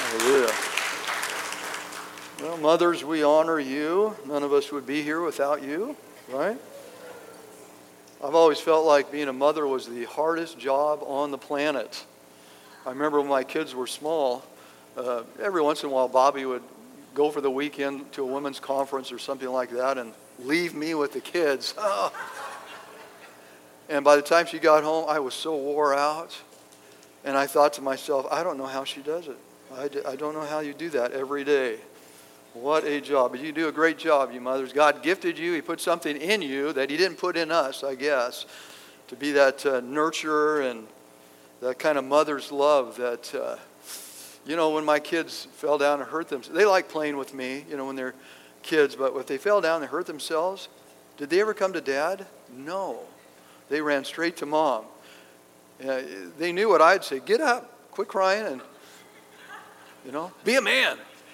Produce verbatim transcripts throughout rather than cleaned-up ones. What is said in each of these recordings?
Hallelujah. Well, mothers, we honor you. None of us would be here without you, right? I've always felt like being a mother was the hardest job on the planet. I remember when my kids were small, uh, every once in a while Bobby would go for the weekend to a women's conference or something like that and leave me with the kids. Oh. And by the time she got home, I was so wore out. And I thought to myself, I don't know how she does it. I, d- I don't know how you do that every day. What a job. But you do a great job, you mothers. God gifted you. He put something in you that he didn't put in us, I guess, to be that uh, nurturer and that kind of mother's love that, uh, you know, when my kids fell down and hurt themselves, they like playing with me, you know, when they're kids, but if they fell down and hurt themselves, did they ever come to Dad? No. They ran straight to Mom. Uh, they knew what I'd say. Get up, quit crying, and, you know, be a man.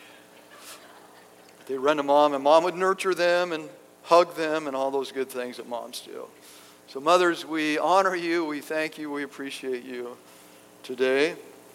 They run to Mom, and Mom would nurture them and hug them and all those good things that moms do. So mothers, we honor you, we thank you, we appreciate you today.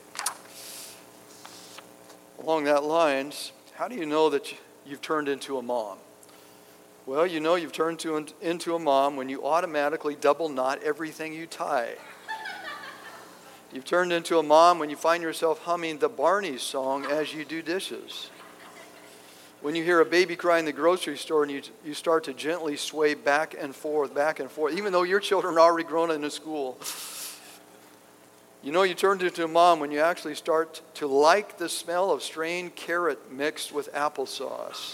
Along that lines, how do you know that you've turned into a mom? Well, you know you've turned to, into a mom when you automatically double knot everything you tie. You've turned into a mom when you find yourself humming the Barney song as you do dishes. When you hear a baby cry in the grocery store and you, you start to gently sway back and forth, back and forth, even though your children are already grown into school. You know you turned into a mom when you actually start to like the smell of strained carrot mixed with applesauce.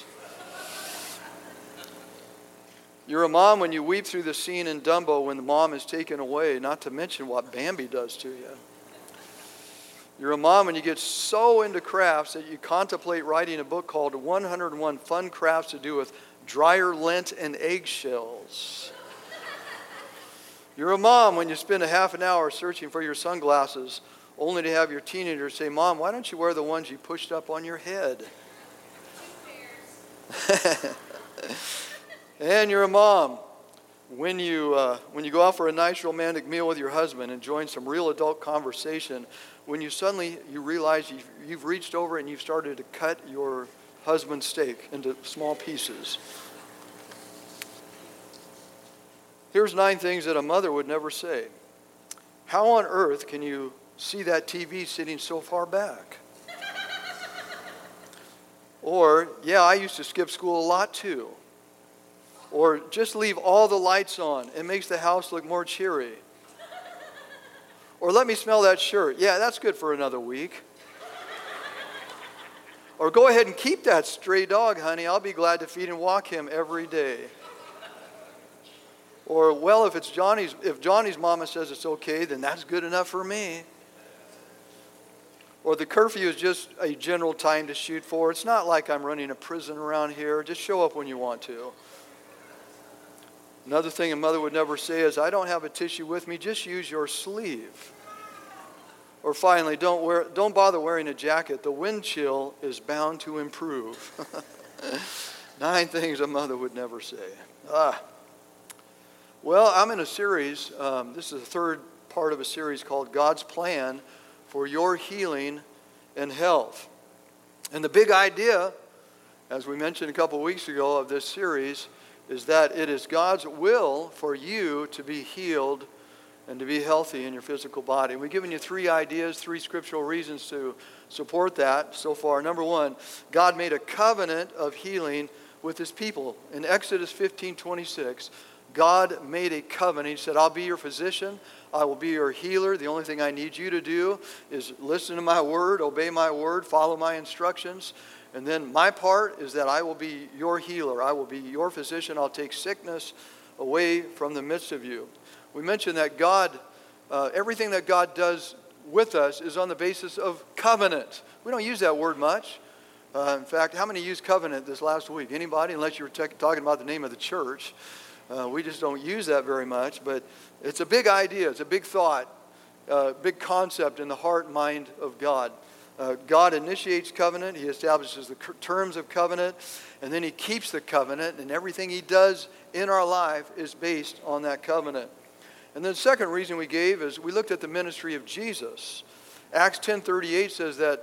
You're a mom when you weep through the scene in Dumbo when the mom is taken away, not to mention what Bambi does to you. You're a mom when you get so into crafts that you contemplate writing a book called one hundred and one Fun Crafts to Do with Dryer Lint and Eggshells. You're a mom when you spend a half an hour searching for your sunglasses only to have your teenager say, Mom, why don't you wear the ones you pushed up on your head? And you're a mom when you uh, when you go out for a nice romantic meal with your husband and join some real adult conversation, when you suddenly you realize you've, you've reached over and you've started to cut your husband's steak into small pieces. Here's nine things that a mother would never say. How on earth can you see that T V sitting so far back? Or, yeah, I used to skip school a lot too. Or just leave all the lights on. It makes the house look more cheery. Or let me smell that shirt. Yeah, that's good for another week. Or go ahead and keep that stray dog, honey. I'll be glad to feed and walk him every day. Or, well, if it's Johnny's, if Johnny's mama says it's okay, then that's good enough for me. Or the curfew is just a general time to shoot for. It's not like I'm running a prison around here. Just show up when you want to. Another thing a mother would never say is, I don't have a tissue with me, just use your sleeve. Or finally, don't wear, don't bother wearing a jacket. The wind chill is bound to improve. Nine things a mother would never say. Ah. Well, I'm in a series. Um, this is the third part of a series called God's Plan for Your Healing and Health. And the big idea, as we mentioned a couple weeks ago of this series, is that it is God's will for you to be healed and to be healthy in your physical body. We've given you three ideas, three scriptural reasons to support that so far. Number one, God made a covenant of healing with his people. In Exodus fifteen twenty-six, God made a covenant. He said, I'll be your physician. I will be your healer. The only thing I need you to do is listen to my word, obey my word, follow my instructions. And then my part is that I will be your healer. I will be your physician. I'll take sickness away from the midst of you. We mentioned that God, uh, everything that God does with us is on the basis of covenant. We don't use that word much. Uh, in fact, how many used covenant this last week? Anybody? Unless you were t- talking about the name of the church. Uh, we just don't use that very much. But it's a big idea. It's a big thought, uh, big concept in the heart and mind of God. Uh, God initiates covenant. He establishes the c- terms of covenant. And then he keeps the covenant. And everything he does in our life is based on that covenant. And then the second reason we gave is we looked at the ministry of Jesus. Acts ten thirty-eight says that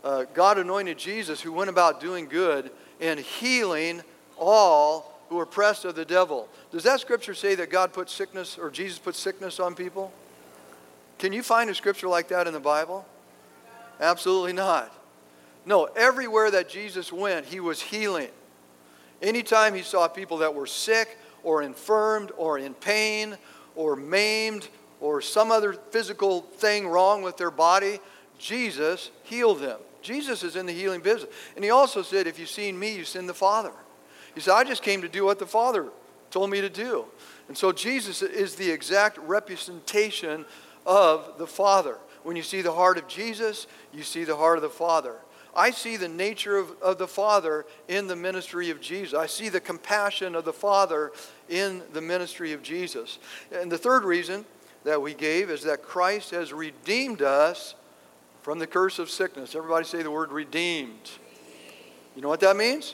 uh, God anointed Jesus, who went about doing good and healing all who were oppressed of the devil. Does that scripture say that God put sickness, or Jesus put sickness on people? Can you find a scripture like that in the Bible? Absolutely not. No, everywhere that Jesus went, he was healing. Anytime he saw people that were sick or infirmed or in pain or maimed or some other physical thing wrong with their body, Jesus healed them. Jesus is in the healing business. And he also said, if you've seen me, you've seen the Father. He said, I just came to do what the Father told me to do. And so Jesus is the exact representation of the Father. When you see the heart of Jesus, you see the heart of the Father. I see the nature of, of the Father in the ministry of Jesus. I see the compassion of the Father in the ministry of Jesus. And the third reason that we gave is that Christ has redeemed us from the curse of sickness. Everybody say the word redeemed. You know what that means?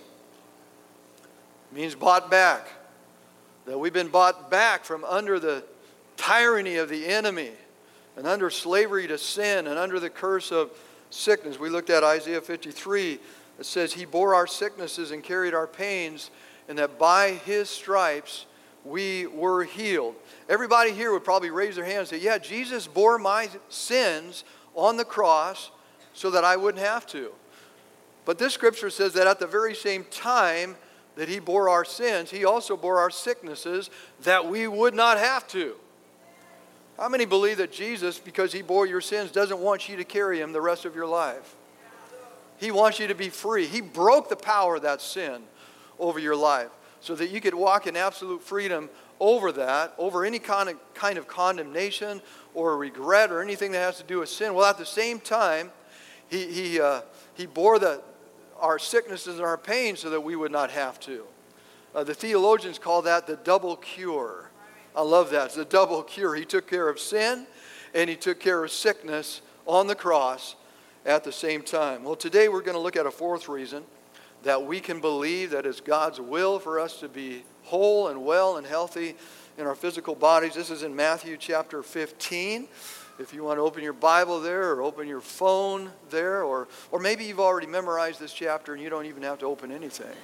It means bought back. That we've been bought back from under the tyranny of the enemy and under slavery to sin and under the curse of sickness. We looked at Isaiah fifty-three. It says, he bore our sicknesses and carried our pains, and that by his stripes we were healed. Everybody here would probably raise their hand and say, yeah, Jesus bore my sins on the cross so that I wouldn't have to. But this scripture says that at the very same time that he bore our sins, he also bore our sicknesses that we would not have to. How many believe that Jesus, because he bore your sins, doesn't want you to carry him the rest of your life? He wants you to be free. He broke the power of that sin over your life so that you could walk in absolute freedom over that, over any kind of, kind of condemnation or regret or anything that has to do with sin. Well, at the same time, he, he, uh, he bore the, our sicknesses and our pains so that we would not have to. Uh, the theologians call that the double cure. I love that. It's a double cure. He took care of sin and he took care of sickness on the cross at the same time. Well, today we're going to look at a fourth reason that we can believe that it's God's will for us to be whole and well and healthy in our physical bodies. This is in Matthew chapter fifteen. If you want to open your Bible there or open your phone there, or, or maybe you've already memorized this chapter and you don't even have to open anything.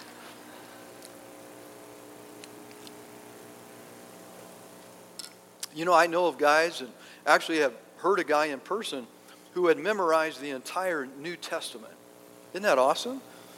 You know, I know of guys, and actually have heard a guy in person who had memorized the entire New Testament. Isn't that awesome?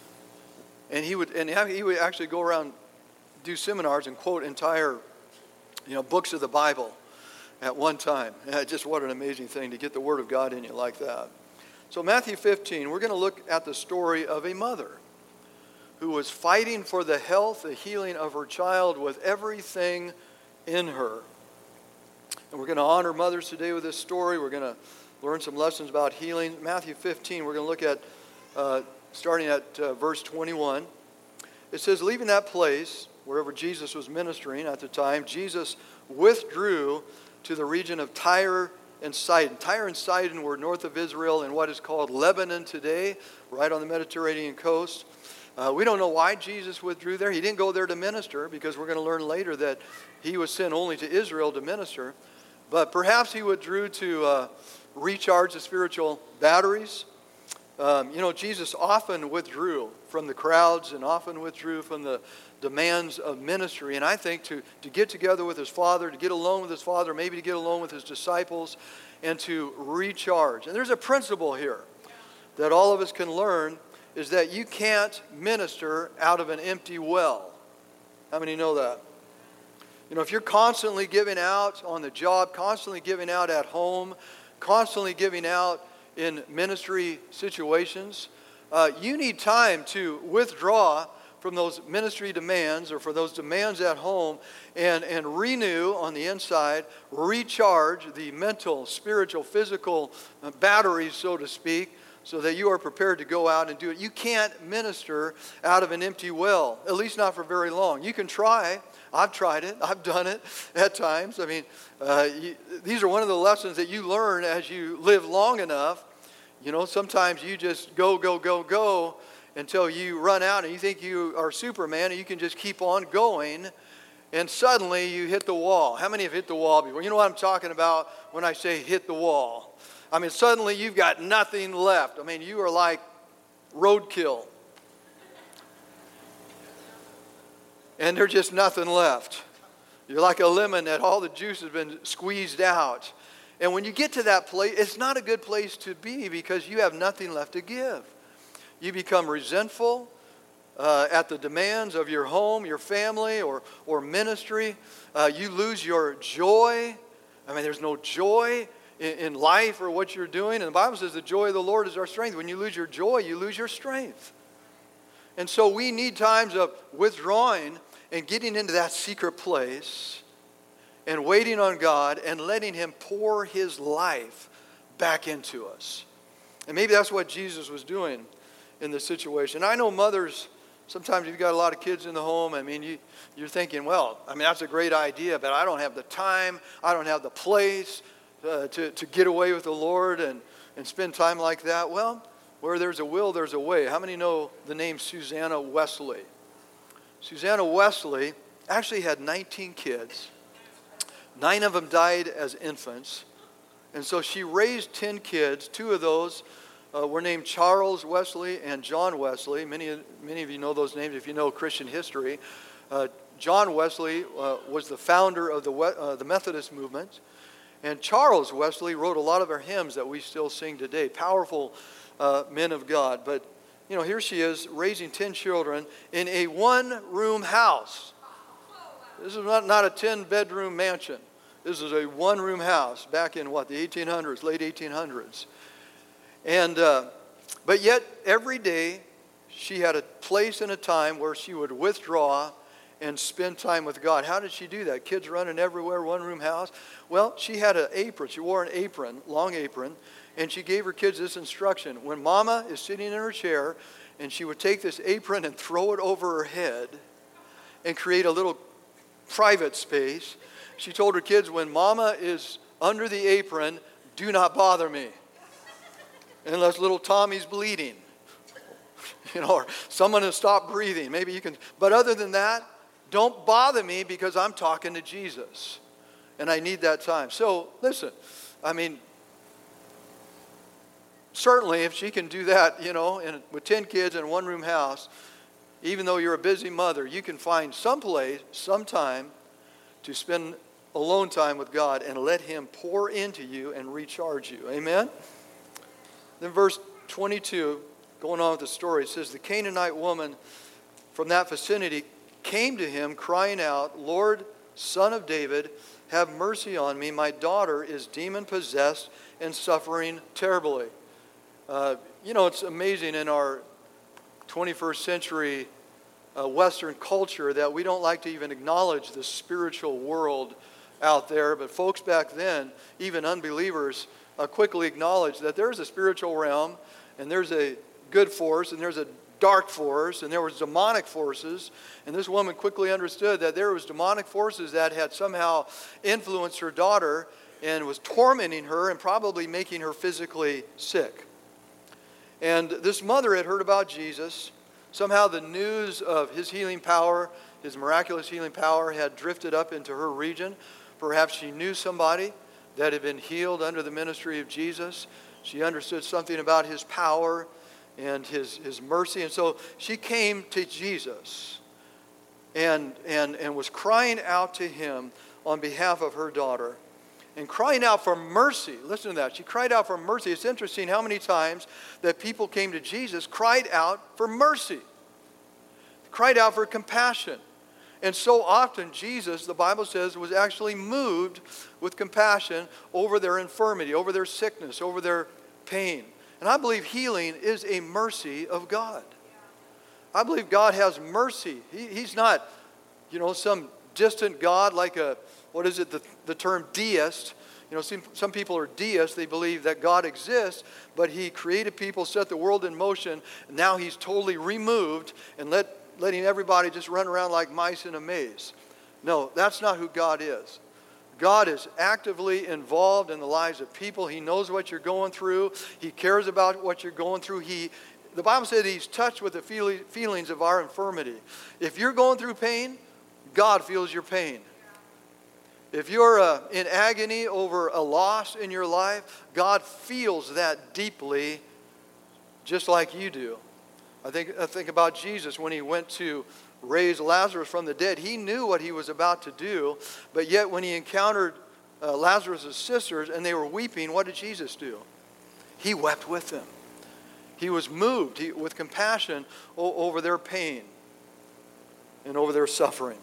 And he would, and he would actually go around, do seminars, and quote entire, you know, books of the Bible at one time. And just what an amazing thing to get the Word of God in you like that. So Matthew fifteen, we're going to look at the story of a mother who was fighting for the health, the healing of her child with everything in her. And we're going to honor mothers today with this story. We're going to learn some lessons about healing. Matthew fifteen, we're going to look at, uh, starting at uh, verse twenty-one. It says, leaving that place, wherever Jesus was ministering at the time, Jesus withdrew to the region of Tyre and Sidon. Tyre and Sidon were north of Israel in what is called Lebanon today, right on the Mediterranean coast. Uh, we don't know why Jesus withdrew there. He didn't go there to minister, because we're going to learn later that he was sent only to Israel to minister. But perhaps he withdrew to uh, recharge the spiritual batteries. Um, you know, Jesus often withdrew from the crowds and often withdrew from the demands of ministry. And I think to, to get together with his Father, to get alone with his Father, maybe to get alone with his disciples, and to recharge. And there's a principle here that all of us can learn, is that you can't minister out of an empty well. How many know that? You know, if you're constantly giving out on the job, constantly giving out at home, constantly giving out in ministry situations, uh, you need time to withdraw from those ministry demands or for those demands at home and, and renew on the inside, recharge the mental, spiritual, physical batteries, so to speak, so that you are prepared to go out and do it. You can't minister out of an empty well, at least not for very long. You can try. I've tried it. I've done it at times. I mean, uh, you, these are one of the lessons that you learn as you live long enough. You know, sometimes you just go, go, go, go until you run out and you think you are Superman and you can just keep on going, and suddenly you hit the wall. How many have hit the wall before? You know what I'm talking about when I say hit the wall. I mean, suddenly you've got nothing left. I mean, you are like roadkill. And there's just nothing left. You're like a lemon that all the juice has been squeezed out. And when you get to that place, it's not a good place to be because you have nothing left to give. You become resentful uh, at the demands of your home, your family, or, or ministry. Uh, you lose your joy. I mean, there's no joy in, in life or what you're doing. And the Bible says the joy of the Lord is our strength. When you lose your joy, you lose your strength. And so we need times of withdrawing and getting into that secret place and waiting on God and letting Him pour His life back into us. And maybe that's what Jesus was doing in this situation. I know mothers, sometimes you've got a lot of kids in the home. I mean, you, you're thinking, well, I mean, that's a great idea, but I don't have the time, I don't have the place uh, to, to get away with the Lord and, and spend time like that. Well, where there's a will, there's a way. How many know the name Susanna Wesley? Susanna Wesley actually had nineteen kids. Nine of them died as infants. And so she raised ten kids. Two of those uh, were named Charles Wesley and John Wesley. Many, many of you know those names if you know Christian history. Uh, John Wesley uh, was the founder of the, uh, the Methodist movement. And Charles Wesley wrote a lot of our hymns that we still sing today. Powerful uh, men of God. But, you know, here she is raising ten children in a one-room house. This is not, not a ten-bedroom mansion. This is a one-room house back in, what, the eighteen hundreds, late eighteen hundreds. And, uh, but yet, every day, she had a place and a time where she would withdraw and spend time with God. How did she do that? Kids running everywhere, one-room house. Well, she had an apron. She wore an apron, long apron, and she gave her kids this instruction. When Mama is sitting in her chair, and she would take this apron and throw it over her head and create a little private space. She told her kids, when Mama is under the apron, do not bother me. Unless little Tommy's bleeding. You know, or someone has stopped breathing. Maybe you can, but other than that, don't bother me because I'm talking to Jesus. And I need that time. So, listen, I mean, certainly if she can do that, you know, in, with ten kids in a one-room house, even though you're a busy mother, you can find some place, some time to spend alone time with God and let Him pour into you and recharge you. Amen? Then verse twenty-two, going on with the story, it says, the Canaanite woman from that vicinity came to him crying out, Lord, Son of David, have mercy on me. My daughter is demon-possessed and suffering terribly. Uh, you know, it's amazing in our twenty-first century uh, Western culture that we don't like to even acknowledge the spiritual world out there. But folks back then, even unbelievers, uh, quickly acknowledged that there's a spiritual realm, and there's a good force, and there's a dark force, and there was demonic forces. And this woman quickly understood that there was demonic forces that had somehow influenced her daughter and was tormenting her and probably making her physically sick. And this mother had heard about Jesus. Somehow the news of His healing power, His miraculous healing power, had drifted up into her region. Perhaps she knew somebody that had been healed under the ministry of Jesus. She understood something about His power and his, his mercy. And so she came to Jesus and, and, and was crying out to Him on behalf of her daughter. And crying out for mercy. Listen to that. She cried out for mercy. It's interesting how many times that people came to Jesus, cried out for mercy. Cried out for compassion. And so often Jesus, the Bible says, was actually moved with compassion over their infirmity, over their sickness, over their pain. And I believe healing is a mercy of God. I believe God has mercy. He, he's not, you know, some distant God like a, what is it, the, the term deist. You know, some, some people are deists. They believe that God exists, but He created people, set the world in motion, and now He's totally removed and let, letting everybody just run around like mice in a maze. No, that's not who God is. God is actively involved in the lives of people. He knows what you're going through. He cares about what you're going through. He, the Bible said He's touched with the feel, feelings of our infirmity. If you're going through pain, God feels your pain. If you're uh, in agony over a loss in your life, God feels that deeply, just like you do. I think, I think about Jesus when he went to raise Lazarus from the dead. He knew what he was about to do, but yet when he encountered uh, Lazarus' sisters and they were weeping, what did Jesus do? He wept with them. He was moved he, with compassion o- over their pain and over their suffering.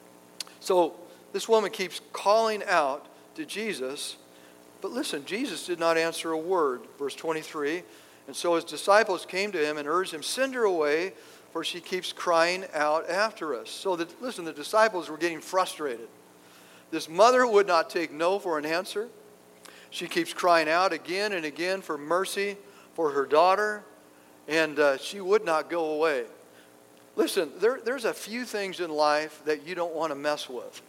So this woman keeps calling out to Jesus, but listen, Jesus did not answer a word. Verse twenty-three, and so his disciples came to him and urged him, send her away, for she keeps crying out after us. So that, listen, the disciples were getting frustrated. This mother would not take no for an answer. She keeps crying out again and again for mercy for her daughter, and uh, she would not go away. Listen, there, there's a few things in life that you don't want to mess with.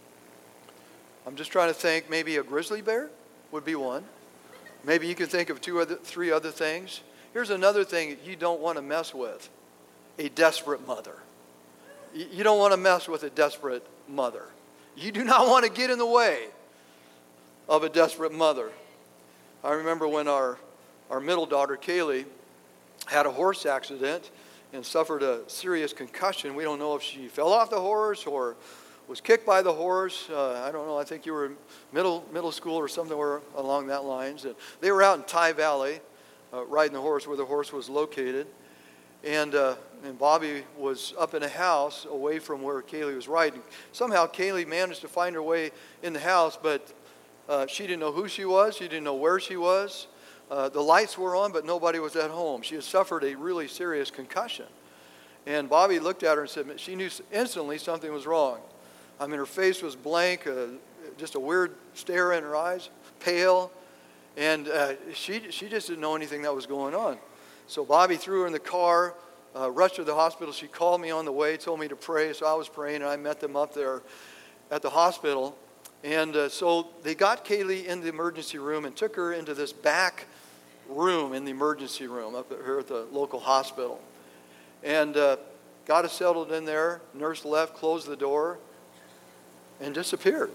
I'm just trying to think, maybe a grizzly bear would be one. Maybe you can think of two other, three other things. Here's another thing that you don't want to mess with. A desperate mother. You don't want to mess with a desperate mother. You do not want to get in the way of a desperate mother. I remember when our, our middle daughter, Kaylee, had a horse accident and suffered a serious concussion. We don't know if she fell off the horse or was kicked by the horse. Uh, I don't know. I think you were in middle, middle school or somewhere along that lines. And they were out in Ty Valley uh, riding the horse where the horse was located. And uh, and Bobby was up in a house away from where Kaylee was riding. Somehow Kaylee managed to find her way in the house, but uh, she didn't know who she was. She didn't know where she was. Uh, the lights were on, but nobody was at home. She had suffered a really serious concussion. And Bobby looked at her and said she knew instantly something was wrong. I mean, her face was blank, uh, just a weird stare in her eyes, pale. And uh, she, she just didn't know anything that was going on. So Bobby threw her in the car, uh, rushed her to the hospital. She called me on the way, told me to pray. So I was praying, and I met them up there at the hospital. And uh, so they got Kaylee in the emergency room and took her into this back room in the emergency room up here at the local hospital. And uh, got us settled in there. Nurse left, closed the door, and disappeared.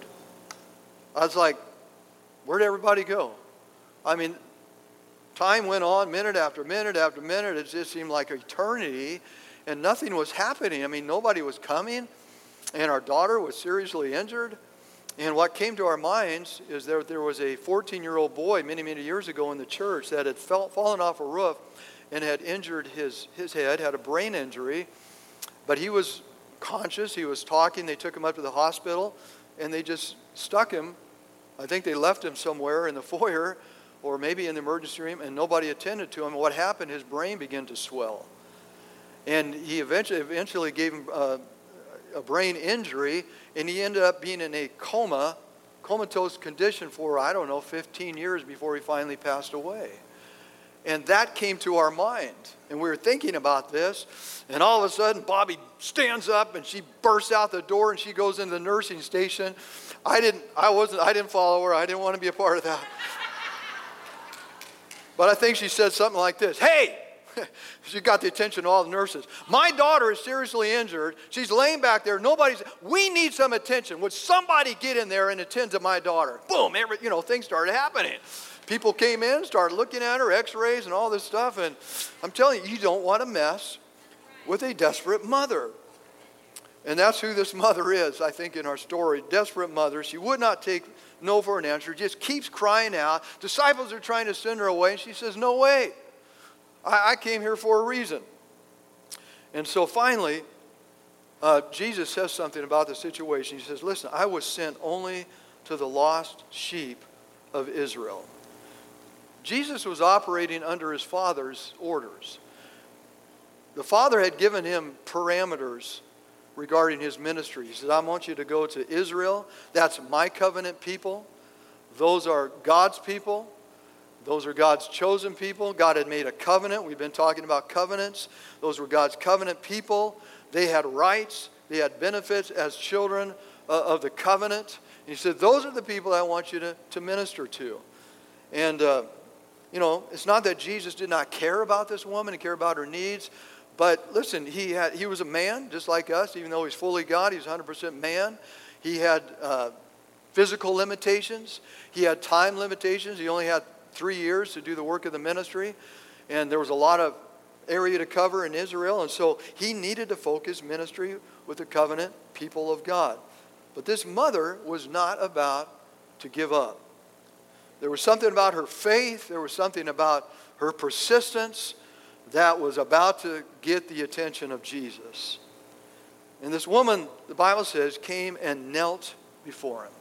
I was like, where'd everybody go? I mean, time went on, minute after minute after minute. It just seemed like eternity, and nothing was happening. I mean, nobody was coming, and our daughter was seriously injured. And what came to our minds is that there was a fourteen-year-old boy many, many years ago in the church that had fell, fallen off a roof and had injured his, his head, had a brain injury. But he was conscious. He was talking. They took him up to the hospital, and they just stuck him. I think they left him somewhere in the foyer or maybe in the emergency room, and nobody attended to him. What happened, his brain began to swell. And he eventually, eventually gave him uh, a brain injury, and he ended up being in a coma, comatose condition for, I don't know, fifteen years before he finally passed away. And that came to our mind. And we were thinking about this, and all of a sudden, Bobby stands up, and she bursts out the door, and she goes into the nursing station. I didn't, I wasn't, I didn't follow her. I didn't want to be a part of that. But I think she said something like this, "Hey!" She got the attention of all the nurses. "My daughter is seriously injured. She's laying back there. Nobody's, we need some attention. Would somebody get in there and attend to my daughter?" Boom, every, you know, things started happening. People came in, started looking at her, x-rays and all this stuff. And I'm telling you, you don't want to mess with a desperate mother. And that's who this mother is, I think, in our story. Desperate mother. She would not take no for an answer. Just keeps crying out. Disciples are trying to send her away. And she says, "No way. I, I came here for a reason." And so finally, uh, Jesus says something about the situation. He says, "Listen, I was sent only to the lost sheep of Israel." Jesus was operating under his Father's orders. The Father had given him parameters regarding his ministry. He said, "I want you to go to Israel. That's my covenant people. Those are God's people. Those are God's chosen people." God had made a covenant. We've been talking about covenants. Those were God's covenant people. They had rights. They had benefits as children uh, of the covenant. And he said, "Those are the people I want you to, to minister to." And, uh, you know, it's not that Jesus did not care about this woman and care about her needs. But listen, he had he was a man just like us. Even though he's fully God, he's one hundred percent man. He had uh, physical limitations. He had time limitations. He only had three years to do the work of the ministry. And there was a lot of area to cover in Israel. And so he needed to focus ministry with the covenant people of God. But this mother was not about to give up. There was something about her faith. There was something about her persistence that was about to get the attention of Jesus. And this woman, the Bible says, came and knelt before him.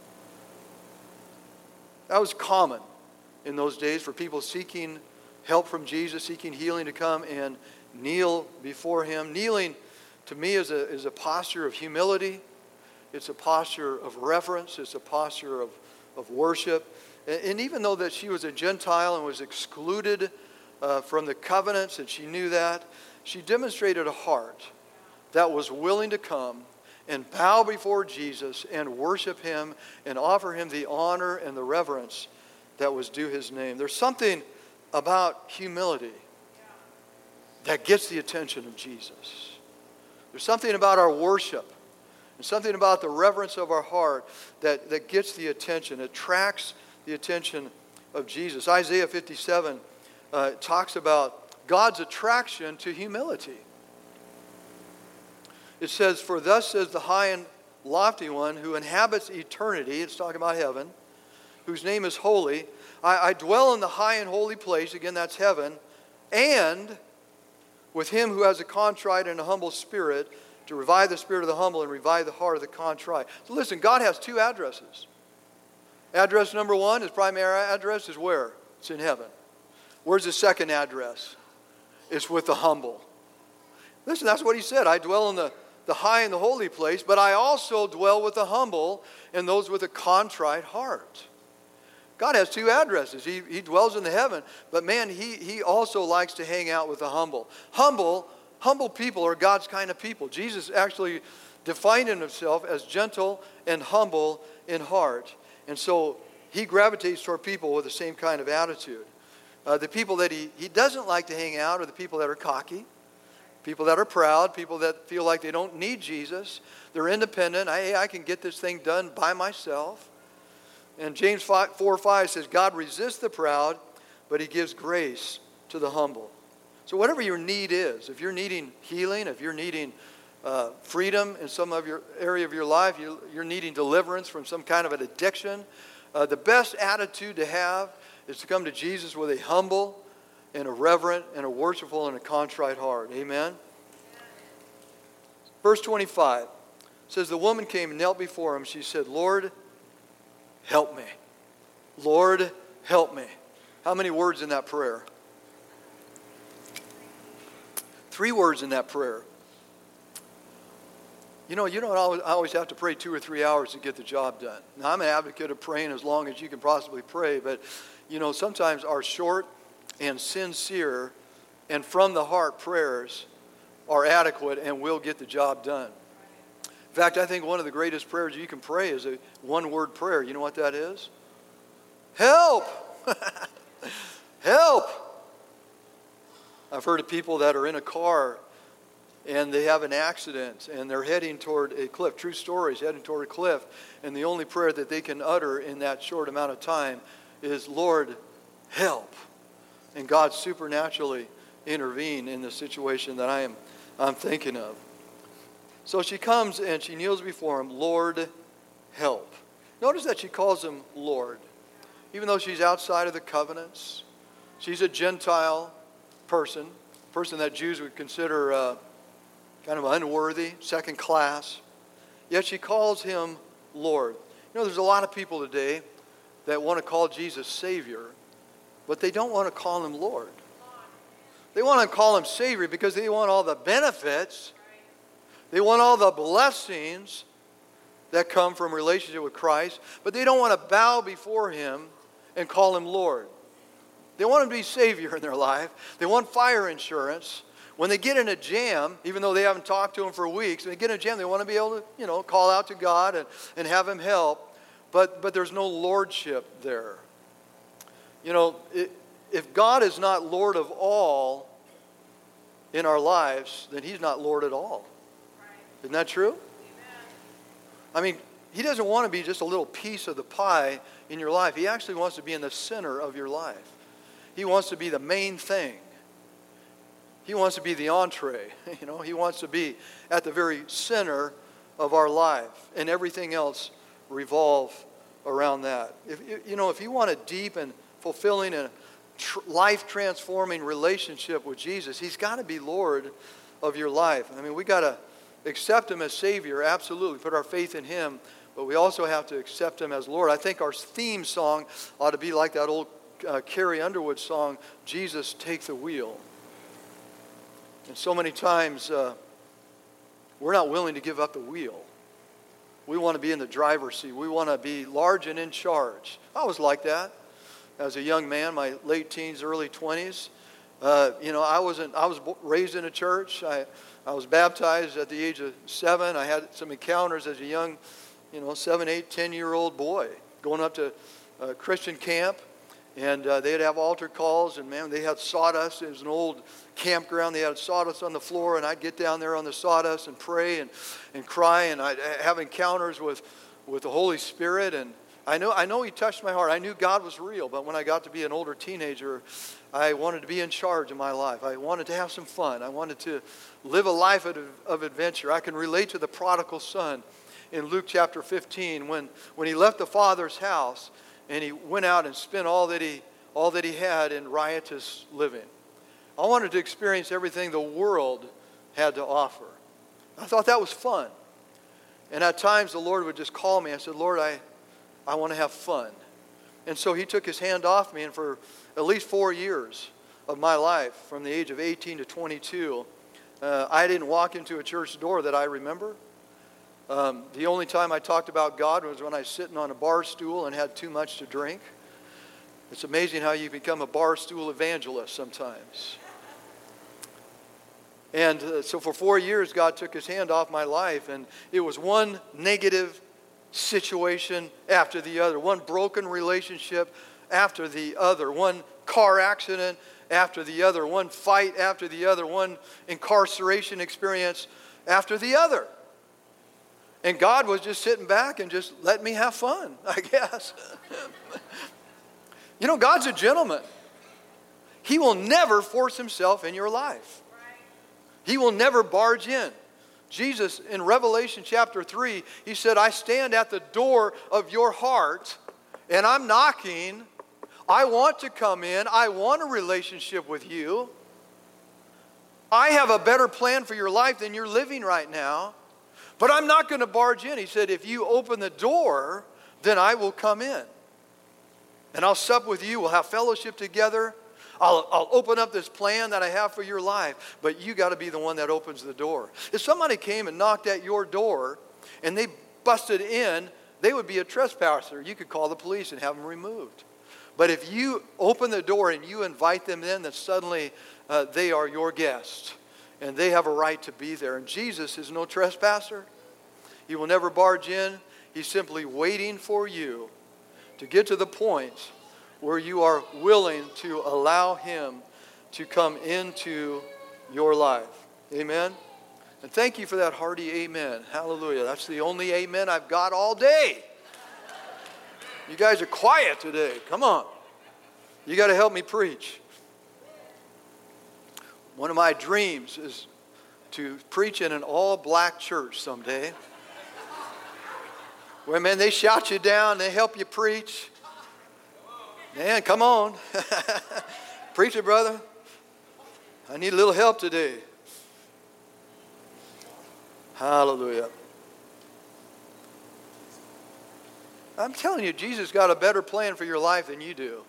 That was common in those days for people seeking help from Jesus, seeking healing, to come and kneel before him. Kneeling, to me, is a, is a posture of humility. It's a posture of reverence. It's a posture of, of worship. And, and even though that she was a Gentile and was excluded uh, from the covenants, and she knew that, she demonstrated a heart that was willing to come and bow before Jesus and worship him and offer him the honor and the reverence that was due his name. There's something about humility that gets the attention of Jesus. There's something about our worship and something about the reverence of our heart that, that gets the attention, attracts the attention of Jesus. Isaiah fifty-seven uh, talks about God's attraction to humility. It says, "For thus says the high and lofty one who inhabits eternity," it's talking about heaven, "whose name is holy. I, I dwell in the high and holy place," again that's heaven, "and with him who has a contrite and a humble spirit, to revive the spirit of the humble and revive the heart of the contrite." So listen, God has two addresses. Address number one, his primary address, is where? It's in heaven. Where's his second address? It's with the humble. Listen, that's what he said. "I dwell in the the high and the holy place, but I also dwell with the humble and those with a contrite heart." God has two addresses. He, he dwells in the heaven, but man, he, he also likes to hang out with the humble. Humble, humble people are God's kind of people. Jesus actually defined himself as gentle and humble in heart. And so he gravitates toward people with the same kind of attitude. Uh, the people that he, he doesn't like to hang out are the people that are cocky, people that are proud, people that feel like they don't need Jesus. They're independent. I, I can get this thing done by myself. And James four five says, "God resists the proud, but he gives grace to the humble." So whatever your need is, if you're needing healing, if you're needing uh, freedom in some of your area of your life, you're, you're needing deliverance from some kind of an addiction, uh, the best attitude to have is to come to Jesus with a humble and a reverent and a worshipful and a contrite heart. Amen? Verse twenty-five says, "The woman came and knelt before him. She said, 'Lord, help me. Lord, help me.'" How many words in that prayer? Three words in that prayer. You know, you don't always, always have to pray two or three hours to get the job done. Now, I'm an advocate of praying as long as you can possibly pray, but, you know, sometimes our short and sincere and from the heart prayers are adequate and will get the job done. In fact, I think one of the greatest prayers you can pray is a one-word prayer. You know what that is? Help! Help! I've heard of people that are in a car and they have an accident and they're heading toward a cliff. True stories, heading toward a cliff. And the only prayer that they can utter in that short amount of time is, "Lord, help." And God supernaturally intervene in the situation that I am I'm thinking of. So she comes and she kneels before him, "Lord, help." Notice that she calls him Lord. Even though she's outside of the covenants, she's a Gentile person, person that Jews would consider uh, kind of unworthy, second class. Yet she calls him Lord. You know, there's a lot of people today that want to call Jesus Savior, but they don't want to call him Lord. They want to call him Savior because they want all the benefits. They want all the blessings that come from relationship with Christ, but they don't want to bow before him and call him Lord. They want him to be Savior in their life. They want fire insurance. When they get in a jam, even though they haven't talked to him for weeks, when they get in a jam, they want to be able to, you know, call out to God and, and have him help, but, but there's no lordship there. You know, it, if God is not Lord of all in our lives, then he's not Lord at all. Isn't that true? I mean, He doesn't want to be just a little piece of the pie in your life. He actually wants to be in the center of your life. He wants to be the main thing. He wants to be the entree. You know, he wants to be at the very center of our life, and everything else revolve around that. If you know, if you want a deep and fulfilling and tr- life-transforming relationship with Jesus, He's got to be Lord of your life. I mean, we got to accept Him as Savior, absolutely, put our faith in Him, but we also have to accept Him as Lord. I think our theme song ought to be like that old uh, Carrie Underwood song, Jesus, Take the Wheel. And so many times, uh, we're not willing to give up the wheel. We want to be in the driver's seat. We want to be large and in charge. I was like that as a young man, my late teens, early twenties. Uh, you know, I wasn't. I was raised in a church. I, I was baptized at the age of seven. I had some encounters as a young, you know, seven, eight, ten-year-old boy going up to uh, Christian camp, and uh, they'd have altar calls, and man, they had sawdust. It was an old campground. They had sawdust on the floor, and I'd get down there on the sawdust and pray and, and cry, and I'd have encounters with, with the Holy Spirit. And I know I know He touched my heart. I knew God was real, but when I got to be an older teenager, I wanted to be in charge of my life. I wanted to have some fun. I wanted to live a life of, of adventure. I can relate to the prodigal son in Luke chapter fifteen when, when he left the father's house and he went out and spent all that he all that he had in riotous living. I wanted to experience everything the world had to offer. I thought that was fun. And at times the Lord would just call me. I said, Lord, I, I want to have fun. And so He took His hand off me, and for at least four years of my life, from the age of eighteen to twenty-two, uh, I didn't walk into a church door that I remember. Um, the only time I talked about God was when I was sitting on a bar stool and had too much to drink. It's amazing how you become a bar stool evangelist sometimes. And uh, so for four years, God took His hand off my life, and it was one negative situation after the other, one broken relationship after the other, one car accident after the other, one fight after the other, one incarceration experience after the other. And God was just sitting back and just letting me have fun, I guess. You know, God's a gentleman. He will never force Himself in your life. He will never barge in. Jesus, in Revelation chapter three, He said, I stand at the door of your heart, and I'm knocking. I want to come in. I want a relationship with you. I have a better plan for your life than you're living right now. But I'm not going to barge in. He said, if you open the door, then I will come in. And I'll sup with you. We'll have fellowship together. I'll, I'll open up this plan that I have for your life. But you got to be the one that opens the door. If somebody came and knocked at your door and they busted in, they would be a trespasser. You could call the police and have them removed. But if you open the door and you invite them in, then suddenly uh, they are your guest. And they have a right to be there. And Jesus is no trespasser. He will never barge in. He's simply waiting for you to get to the point where you are willing to allow Him to come into your life. Amen? And thank you for that hearty amen. Hallelujah. That's the only amen I've got all day. You guys are quiet today. Come on. You got to help me preach. One of my dreams is to preach in an all-black church someday. Where, man, they shout you down, they help you preach. Man, come on. Preach it, brother. I need a little help today. Hallelujah. I'm telling you, Jesus got a better plan for your life than you do.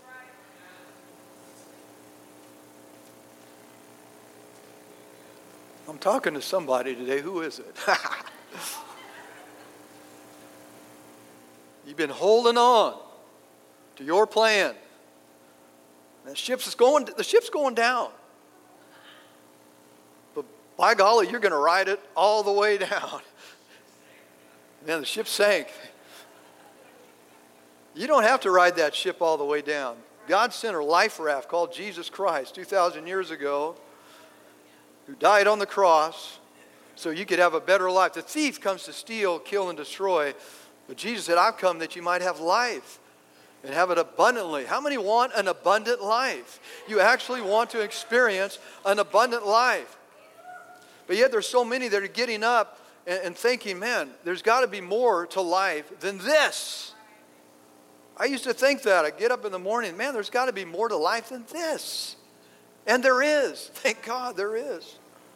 I'm talking to somebody today. Who is it? You've been holding on to your plan. The ship's going, the ship's going down. But by golly, you're going to ride it all the way down. Man, the ship sank. You don't have to ride that ship all the way down. God sent a life raft called Jesus Christ two thousand years ago, who died on the cross so you could have a better life. The thief comes to steal, kill, and destroy. But Jesus said, I've come that you might have life and have it abundantly. How many want an abundant life? You actually want to experience an abundant life. But yet there's so many that are getting up and, and thinking, man, there's got to be more to life than this. I used to think that. I get up in the morning, man, there's got to be more to life than this. And there is. Thank God there is.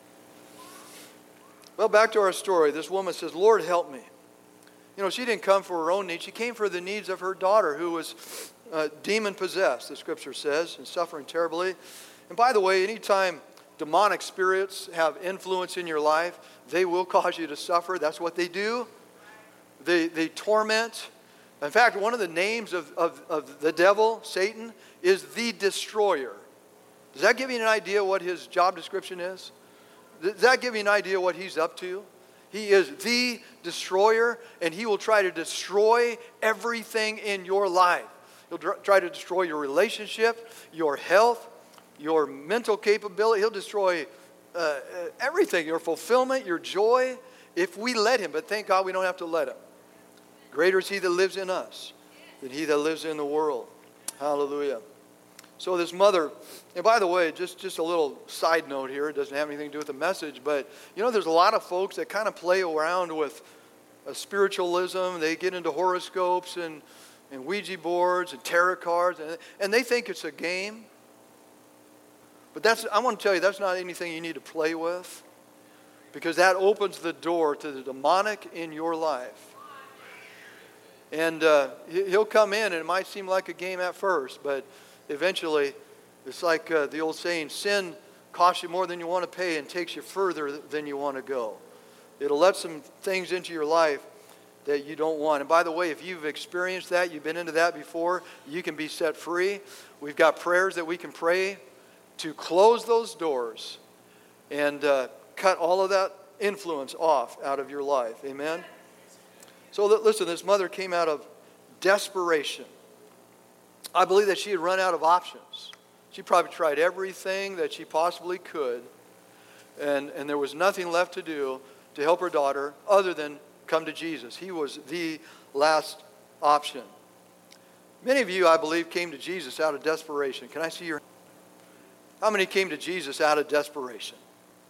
Well, back to our story. This woman says, Lord, help me. You know, she didn't come for her own needs. She came for the needs of her daughter who was uh, demon-possessed, the scripture says, and suffering terribly. And by the way, anytime demonic spirits have influence in your life, they will cause you to suffer. That's what they do. They, they torment. In fact, one of the names of, of, of the devil, Satan, is the destroyer. Does that give you an idea what his job description is? Does that give you an idea what he's up to? He is the destroyer, and he will try to destroy everything in your life. He'll dr- try to destroy your relationship, your health, your mental capability. He'll destroy uh, everything, your fulfillment, your joy, if we let him. But thank God we don't have to let him. Greater is he that lives in us than he that lives in the world. Hallelujah. So this mother, and by the way, just, just a little side note here. It doesn't have anything to do with the message, but you know, there's a lot of folks that kind of play around with uh, spiritualism. They get into horoscopes and, and Ouija boards and tarot cards, and, and they think it's a game. But that's, I want to tell you, that's not anything you need to play with, because that opens the door to the demonic in your life. And uh, he'll come in, and it might seem like a game at first, but eventually, it's like uh, the old saying, sin costs you more than you want to pay and takes you further than you want to go. It'll let some things into your life that you don't want. And by the way, if you've experienced that, you've been into that before, you can be set free. We've got prayers that we can pray to close those doors and uh, cut all of that influence off out of your life. Amen? So that, listen, this mother came out of desperation. I believe that she had run out of options. She probably tried everything that she possibly could, and, and there was nothing left to do to help her daughter other than come to Jesus. He was the last option. Many of you, I believe, came to Jesus out of desperation. Can I see your hand? How many came to Jesus out of desperation?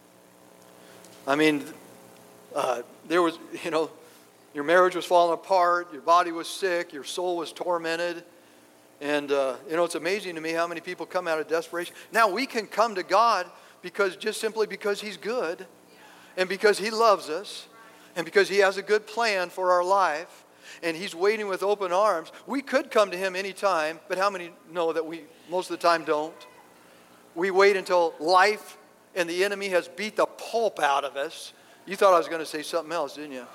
I mean, uh, there was, you know, your marriage was falling apart, your body was sick, your soul was tormented. And, uh, you know, it's amazing to me how many people come out of desperation. Now, we can come to God because just simply because He's good and because He loves us and because He has a good plan for our life and He's waiting with open arms. We could come to Him anytime, but how many know that we most of the time don't? We wait until life and the enemy has beat the pulp out of us. You thought I was going to say something else, didn't you?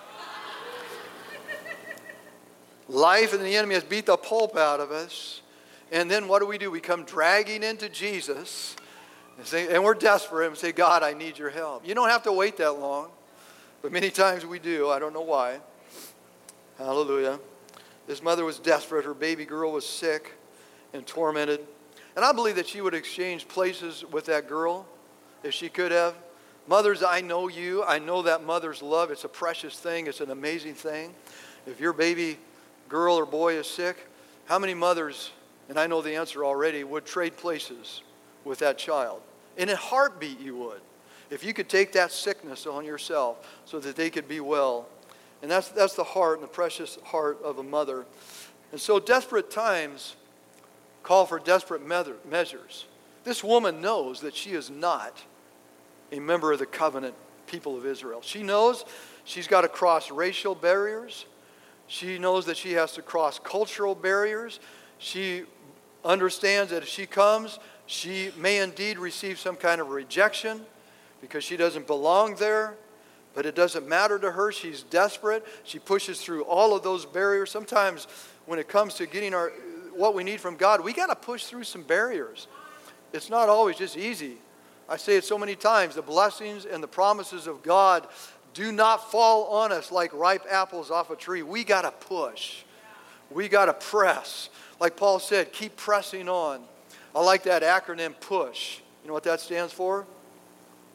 Life and the enemy has beat the pulp out of us. And then what do we do? We come dragging into Jesus. And, say, and we're desperate and say, God, I need your help. You don't have to wait that long. But many times we do. I don't know why. Hallelujah. This mother was desperate. Her baby girl was sick and tormented. And I believe that she would exchange places with that girl if she could have. Mothers, I know you. I know that mother's love. It's a precious thing. It's an amazing thing. If your baby girl or boy is sick, how many mothers, and I know the answer already, would trade places with that child? In a heartbeat you would. If you could take that sickness on yourself so that they could be well. And that's, that's the heart and the precious heart of a mother. And so desperate times call for desperate measures. This woman knows that she is not a member of the covenant people of Israel. She knows she's got to cross racial barriers. She knows that she has to cross cultural barriers. She understands that if she comes, she may indeed receive some kind of rejection because she doesn't belong there. But it doesn't matter to her. She's desperate. She pushes through all of those barriers. Sometimes when it comes to getting our what we need from God, we got to push through some barriers. It's not always just easy. I say it so many times. The blessings and the promises of God do not fall on us like ripe apples off a tree. We got to push. We got to press. Like Paul said, keep pressing on. I like that acronym PUSH. You know what that stands for?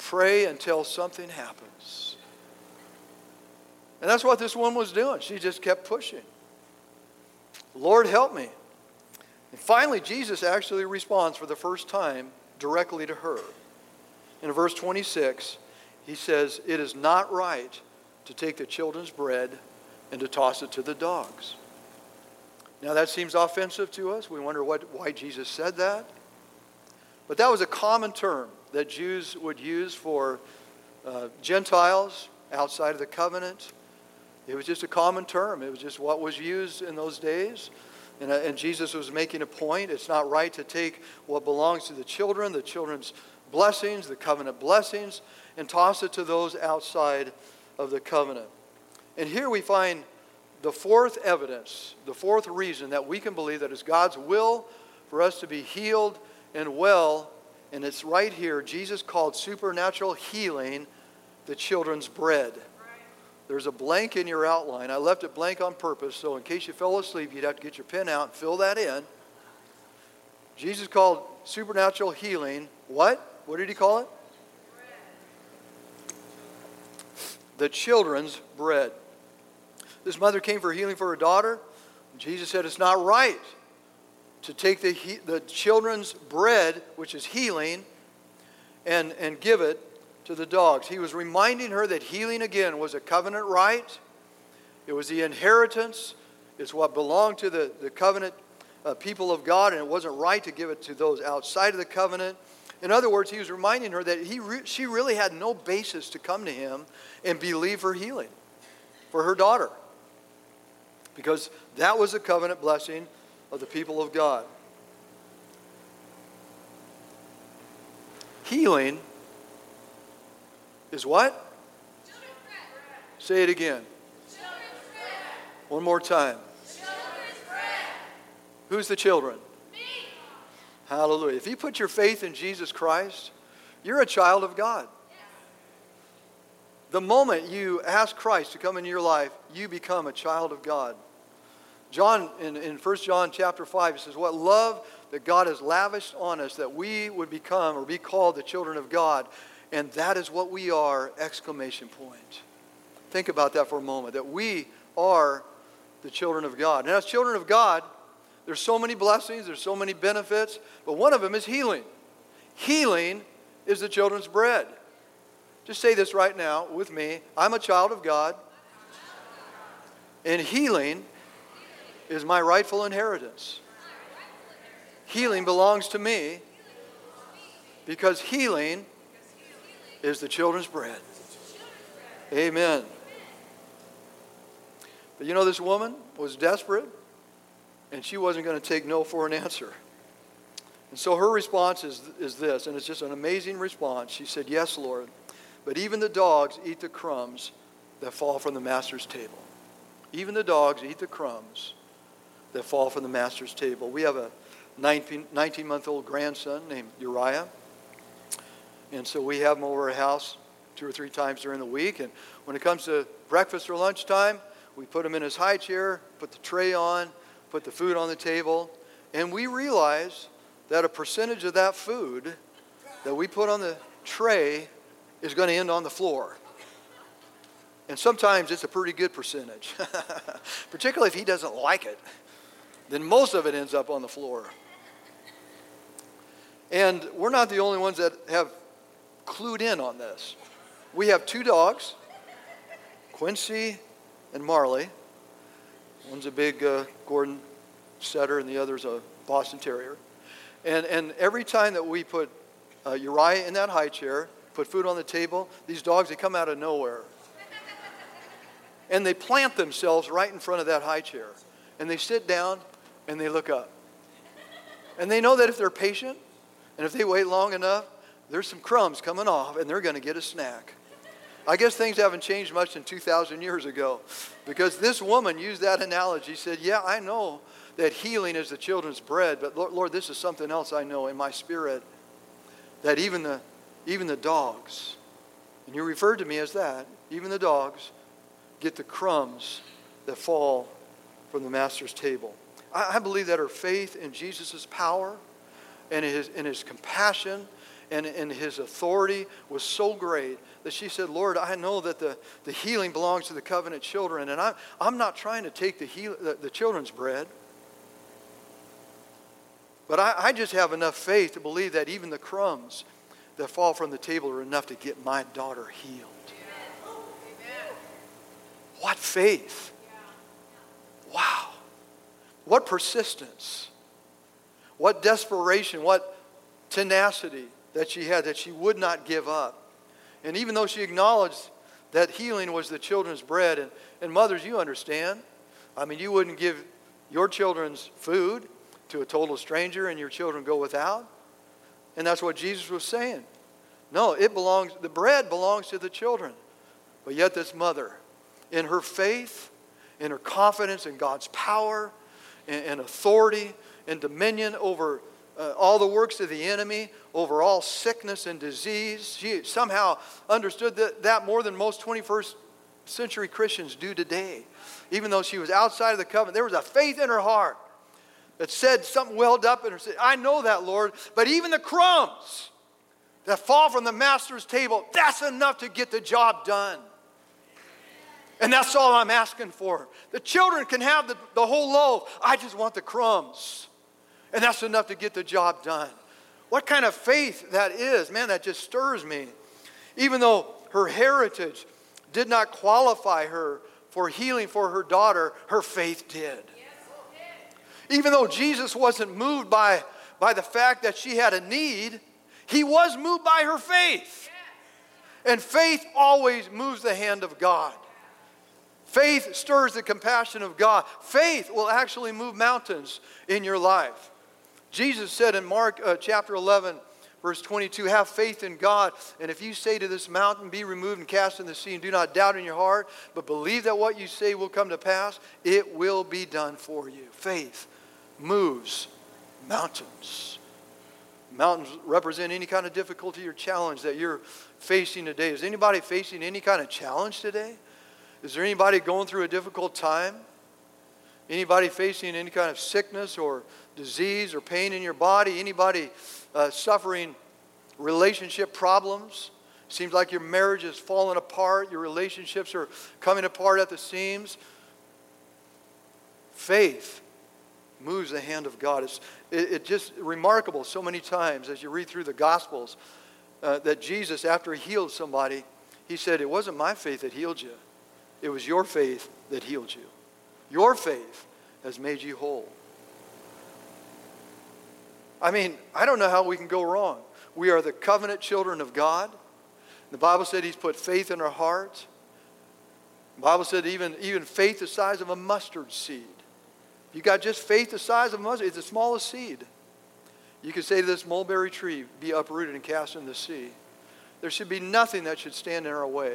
pray until something happens. And that's what this woman was doing. She just kept pushing. Lord, help me. And finally, Jesus actually responds for the first time directly to her. In verse twenty-six, he says, it is not right to take the children's bread and to toss it to the dogs. Now that seems offensive to us. We wonder what, why Jesus said that. But that was a common term that Jews would use for uh, Gentiles outside of the covenant. It was just a common term. It was just what was used in those days. And, uh, and Jesus was making a point. It's not right to take what belongs to the children, the children's blessings, the covenant blessings, and toss it to those outside of the covenant. And here we find the fourth evidence, the fourth reason that we can believe that it's God's will for us to be healed and well. And it's right here. Jesus called supernatural healing the children's bread. There's a blank in your outline. I left it blank on purpose, so in case you fell asleep, you'd have to get your pen out and fill that in. Jesus called supernatural healing what? What did he call it? Bread. The children's bread. This mother came for healing for her daughter. Jesus said it's not right to take the, the children's bread, which is healing, and, and give it to the dogs. He was reminding her that healing, again, was a covenant right. It was the inheritance. It's what belonged to the, the covenant uh, people of God, and it wasn't right to give it to those outside of the covenant. In other words, he was reminding her that he re- she really had no basis to come to him and believe for healing for her daughter, because that was a covenant blessing of the people of God. Healing is what? Say it again. One more time. Who's the children? Me. Hallelujah. If you put your faith in Jesus Christ, you're a child of God. Yes. The moment you ask Christ to come into your life, you become a child of God. John, in, in First John chapter five, he says, what love that God has lavished on us, that we would become or be called the children of God. And that is what we are, exclamation point. Think about that for a moment, that we are the children of God. And as children of God, there's so many blessings, there's so many benefits, but one of them is healing. Healing is the children's bread. Just say this right now with me. I'm a child of God, and healing is my rightful inheritance. Healing belongs to me because healing is the children's bread. Amen. But you know, this woman was desperate, and she wasn't going to take no for an answer. And so her response is, is this, and it's just an amazing response. She said, yes, Lord, but even the dogs eat the crumbs that fall from the master's table. Even the dogs eat the crumbs that fall from the master's table. We have a nineteen-month-old grandson named Uriah. And so we have him over our house two or three times during the week. And when it comes to breakfast or lunchtime, we put him in his high chair, put the tray on, put the food on the table. And we realize that a percentage of that food that we put on the tray is going to end on the floor. And sometimes it's a pretty good percentage. Particularly if he doesn't like it. Then most of it ends up on the floor. And we're not the only ones that have clued in on this. We have two dogs, Quincy and Marley. One's a big uh, Gordon setter and the other's a Boston Terrier. And, and every time that we put uh, Uriah in that high chair, put food on the table, these dogs, they come out of nowhere. And they plant themselves right in front of that high chair. And they sit down and they look up. And they know that if they're patient and if they wait long enough, there's some crumbs coming off and they're going to get a snack. I guess things haven't changed much in two thousand years ago, because this woman used that analogy. She said, yeah, I know that healing is the children's bread, but Lord, Lord, this is something else I know in my spirit, that even the, even the dogs, and you referred to me as that, even the dogs get the crumbs that fall from the master's table. I, I believe that her faith in Jesus' power and his, and his compassion and, and his authority was so great that she said, Lord, I know that the, the healing belongs to the covenant children, and I'm, I'm not trying to take the, heal, the, the children's bread. But I, I just have enough faith to believe that even the crumbs that fall from the table are enough to get my daughter healed. Amen. What faith. Wow. What persistence. What desperation. What tenacity that she had, that she would not give up. And even though she acknowledged that healing was the children's bread, and, and mothers, you understand. I mean, you wouldn't give your children's food to a total stranger and your children go without. And that's what Jesus was saying. No, it belongs, the bread belongs to the children. But yet this mother, in her faith, in her confidence in God's power and, and authority and dominion over uh, all the works of the enemy, over all sickness and disease, she somehow understood that, that more than most twenty-first century Christians do today. Even though she was outside of the covenant, there was a faith in her heart that said, something welled up in her, said, I know that, Lord, but even the crumbs that fall from the master's table, that's enough to get the job done. And that's all I'm asking for. The children can have the, the whole loaf. I just want the crumbs. And that's enough to get the job done. What kind of faith that is. Man, that just stirs me. Even though her heritage did not qualify her for healing for her daughter, her faith did. Even though Jesus wasn't moved by, by the fact that she had a need, he was moved by her faith. And faith always moves the hand of God. Faith stirs the compassion of God. Faith will actually move mountains in your life. Jesus said in Mark uh, chapter eleven, verse twenty-two, have faith in God, and if you say to this mountain, be removed and cast in the sea, and do not doubt in your heart, but believe that what you say will come to pass, it will be done for you. Faith moves mountains. Mountains represent any kind of difficulty or challenge that you're facing today. Is anybody facing any kind of challenge today? Is there anybody going through a difficult time? Anybody facing any kind of sickness or disease or pain in your body? Anybody uh, suffering relationship problems? Seems like your marriage is falling apart. Your relationships are coming apart at the seams. Faith moves the hand of God. It's it, it just remarkable so many times as you read through the Gospels uh, that Jesus, after he healed somebody, he said, it wasn't my faith that healed you. It was your faith that healed you. Your faith has made you whole. I mean, I don't know how we can go wrong. We are the covenant children of God. The Bible said he's put faith in our hearts. The Bible said even, even faith the size of a mustard seed. You got just faith the size of a mustard. It's the smallest seed. You can say to this mulberry tree, be uprooted and cast in the sea. There should be nothing that should stand in our way.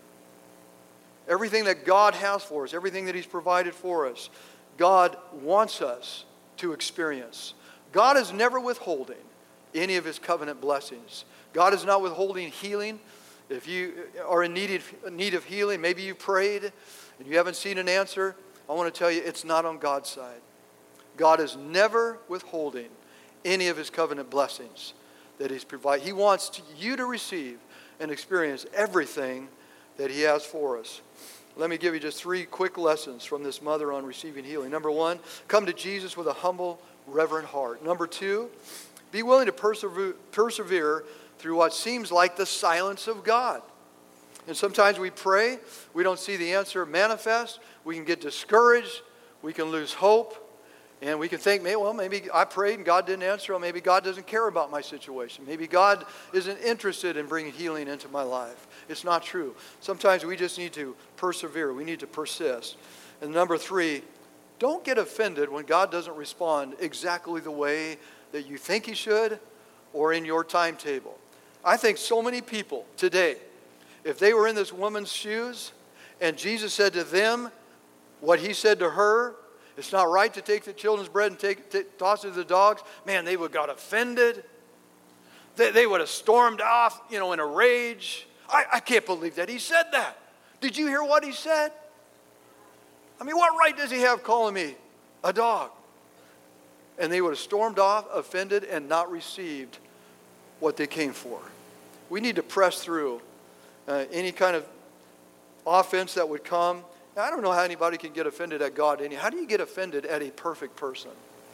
Everything that God has for us, everything that he's provided for us, God wants us to experience. God is never withholding any of his covenant blessings. God is not withholding healing. If you are in need of, need of healing, maybe you prayed and you haven't seen an answer, I want to tell you it's not on God's side. God is never withholding any of his covenant blessings that he's provided. He wants to, you to receive and experience everything that he has for us. Let me give you just three quick lessons from this mother on receiving healing. Number one, come to Jesus with a humble, reverent heart. Number two, be willing to persevere, persevere through what seems like the silence of God. And sometimes we pray, we don't see the answer manifest, we can get discouraged, we can lose hope, and we can think, well, maybe I prayed and God didn't answer, or maybe God doesn't care about my situation. Maybe God isn't interested in bringing healing into my life. It's not true. Sometimes we just need to persevere. We need to persist. And number three, don't get offended when God doesn't respond exactly the way that you think he should or in your timetable. I think so many people today, if they were in this woman's shoes and Jesus said to them what he said to her, it's not right to take the children's bread and take, take, toss it to the dogs, man, they would have got offended. They, they would have stormed off, you know, in a rage. I, I can't believe that he said that. Did you hear what he said? I mean, what right does he have calling me a dog? and they would have stormed off, offended, and not received what they came for. We need to press through uh, any kind of offense that would come. Now, I don't know how anybody can get offended at God. How do you get offended at a perfect person?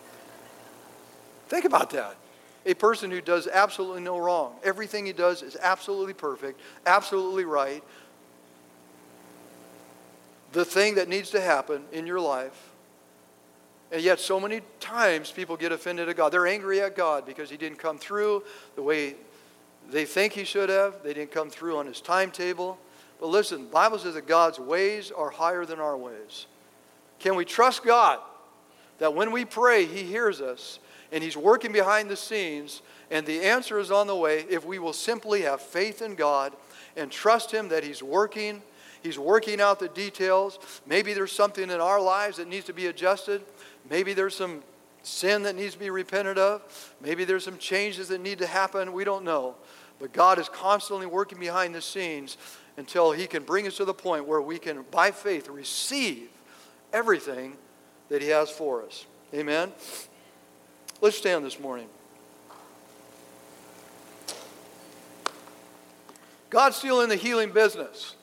Think about that. A person who does absolutely no wrong. Everything he does is absolutely perfect, absolutely right. The thing that needs to happen in your life. And yet so many times people get offended at God. They're angry at God because he didn't come through the way they think he should have. They didn't come through on his timetable. But listen, the Bible says that God's ways are higher than our ways. Can we trust God that when we pray, he hears us and he's working behind the scenes and the answer is on the way if we will simply have faith in God and trust him that he's working. He's working out the details. Maybe there's something in our lives that needs to be adjusted. Maybe there's some sin that needs to be repented of. Maybe there's some changes that need to happen. We don't know. But God is constantly working behind the scenes until he can bring us to the point where we can, by faith, receive everything that he has for us. Amen? Let's stand this morning. God's still in the healing business.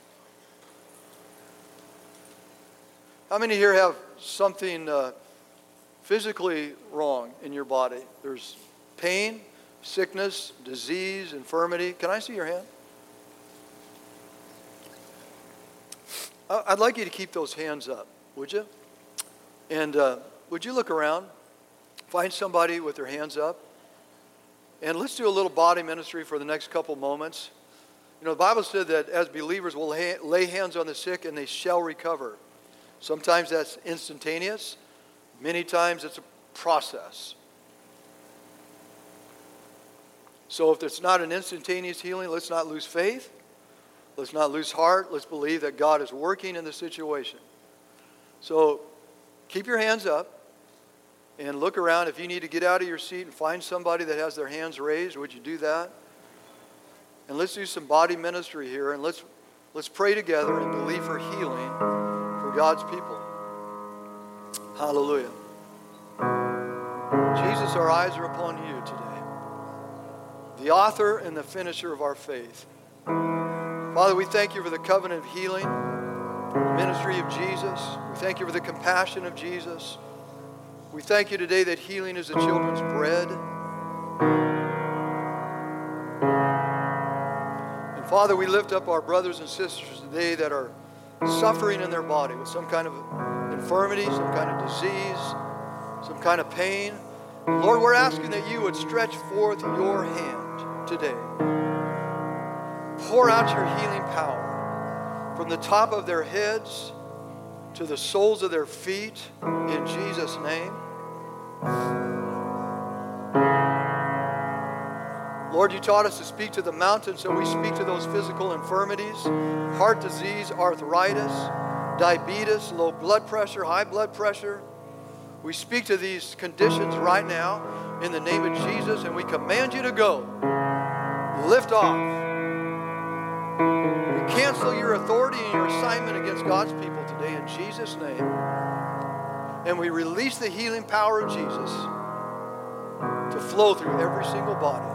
How many here have something uh, physically wrong in your body? There's pain, sickness, disease, infirmity. Can I see your hand? I'd like you to keep those hands up, would you? And uh, would you look around, find somebody with their hands up, and let's do a little body ministry for the next couple moments. You know, the Bible said that as believers we'll ha- lay hands on the sick and they shall recover. Sometimes that's instantaneous. Many times it's a process. So if it's not an instantaneous healing, let's not lose faith. Let's not lose heart. Let's believe that God is working in the situation. So keep your hands up and look around. If you need to get out of your seat and find somebody that has their hands raised, would you do that? And let's do some body ministry here, and let's let's pray together and believe for healing for God's people. Hallelujah. Jesus, our eyes are upon you today, the author and the finisher of our faith. Father, we thank you for the covenant of healing, the ministry of Jesus. We thank you for the compassion of Jesus. We thank you today that healing is the children's bread. And Father, we lift up our brothers and sisters today that are suffering in their body with some kind of infirmity, some kind of disease, some kind of pain. Lord, we're asking that you would stretch forth your hand today. Pour out your healing power from the top of their heads to the soles of their feet in Jesus' name. Lord, you taught us to speak to the mountain, so we speak to those physical infirmities, heart disease, arthritis, diabetes, low blood pressure, high blood pressure. We speak to these conditions right now in the name of Jesus, and we command you to go. Lift off. We cancel your authority and your assignment against God's people today in Jesus' name. And we release the healing power of Jesus to flow through every single body.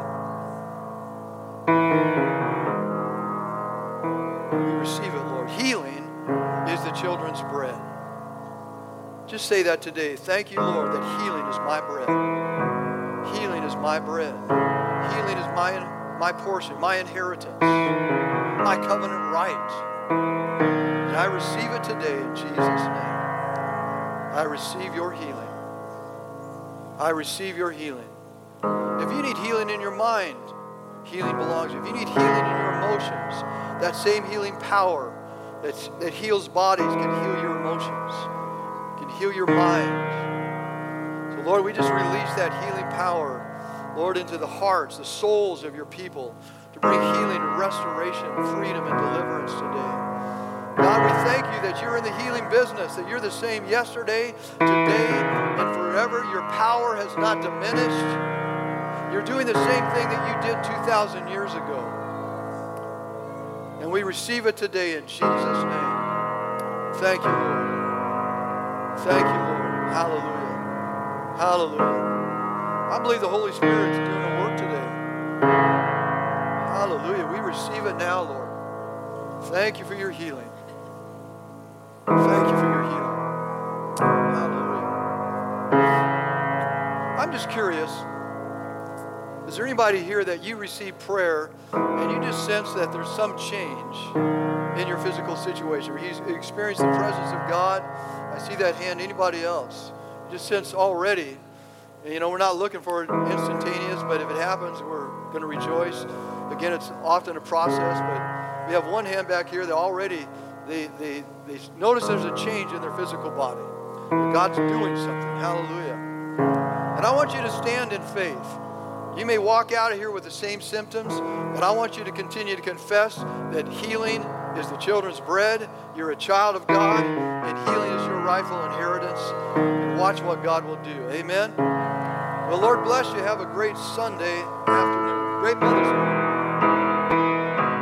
We receive it, Lord. Healing is the children's bread. Just say that today. Thank you, Lord, that healing is my bread. Healing is my bread. Healing is my, my portion, my inheritance, my covenant right. And I receive it today in Jesus' name. I receive your healing. I receive your healing. If you need healing in your mind, healing belongs to you. If you need healing in your emotions, that same healing power that, that heals bodies can heal your emotions, can heal your mind. So Lord, we just release that healing power, Lord, into the hearts, the souls of your people to bring healing and restoration, freedom and deliverance today. God, we thank you that you're in the healing business, that you're the same yesterday, today, and forever. Your power has not diminished. You're doing the same thing that you did two thousand years ago. And we receive it today in Jesus' name. Thank you, Lord. Thank you, Lord. Hallelujah. Hallelujah. I believe the Holy Spirit is doing a work today. Hallelujah. We receive it now, Lord. Thank you for your healing. Thank you for your healing. Hallelujah. I'm just curious. Is there anybody here that you receive prayer and you just sense that there's some change in your physical situation? Or you experience the presence of God? I see that hand. Anybody else? You just sense already. And, you know, we're not looking for it instantaneous, but if it happens, we're going to rejoice. Again, it's often a process, but we have one hand back here that already they, they, they notice there's a change in their physical body. God's doing something. Hallelujah. And I want you to stand in faith. You may walk out of here with the same symptoms, but I want you to continue to confess that healing is the children's bread. You're a child of God, and healing is your rightful inheritance. And watch what God will do. Amen? Well, Lord bless you. Have a great Sunday afternoon. Great Mother's Day.